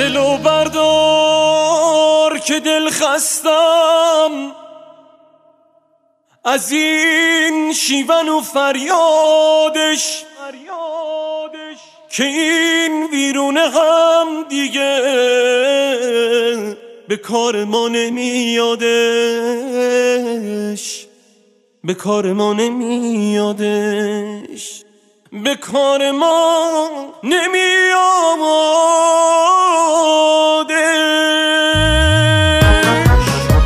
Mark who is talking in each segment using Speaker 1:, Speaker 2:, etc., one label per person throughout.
Speaker 1: دلو بردار که دل خستم از این شیون و فریادش که این ویرونه هم دیگه به کار ما نمیادش، به کار ما نمیادش، به کار ما نمیادش.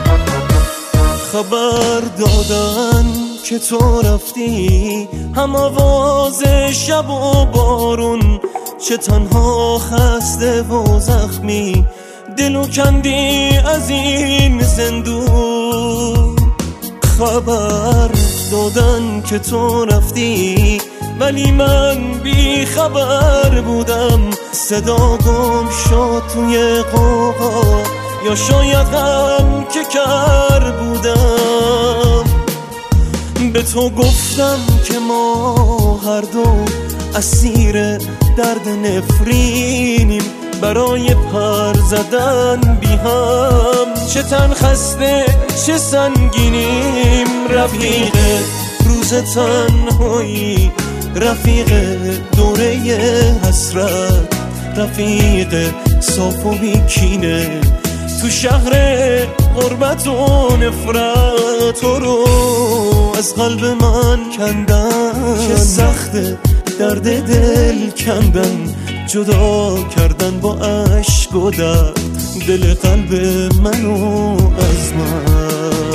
Speaker 1: خبر دادن که تو رفتی، هم آواز شب و بارون، چه تنها خسته و زخمی دلو کندی از این زندون. خبر دادن که تو رفتی ولی من بی خبر بودم، صدا گم شد توی قوقا یا شاید هم که کر بودم. به تو گفتم که ما هر دو اسیر درد نفرینیم، برای پر زدن بی هم چه تن خسته چه سنگینیم. رفیق روز تنهایی، رفیق دوره حسرت، رفیق صاف و بیکینه تو شهر غربت و نفرت. تو رو از قلب من کندن، چه سخته درد دل کندن، جدا کردن با عشق و درد دل قلب منو از من.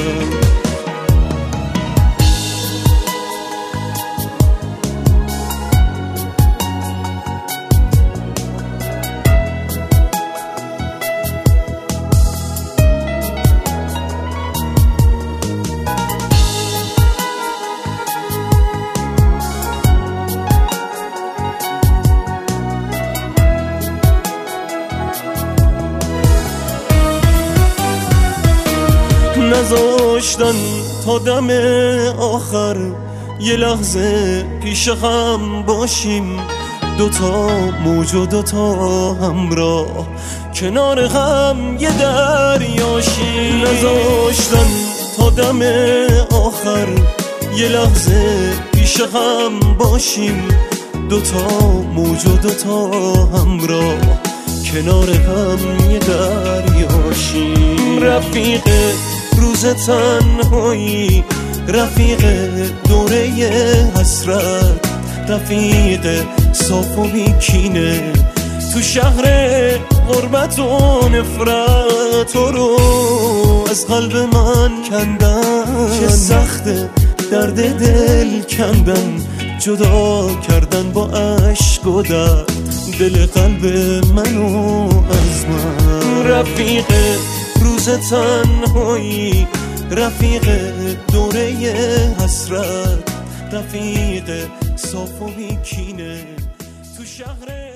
Speaker 1: نذاشتن تا دم آخر یه لحظه پیش هم باشیم، دوتا موج و دوتا همراه کنار هم یه دریاشیم. نذاشتن تا دم آخر یه لحظه پیش هم باشیم، دوتا موج و دوتا همراه کنار هم یه دریاشیم. رفیق روز تنهایی، رفیق دوره حسرت، رفیق صاف و بیکینه تو شهر غربت و نفرت. تو رو از قلب من کندن، چه سخته درد دل کندن، جدا کردن با عشق و درد دل قلب منو از من. رفیق روز تنهایی، رفیق دوره حسرت، رفیق صاف و بیکینه تو شهر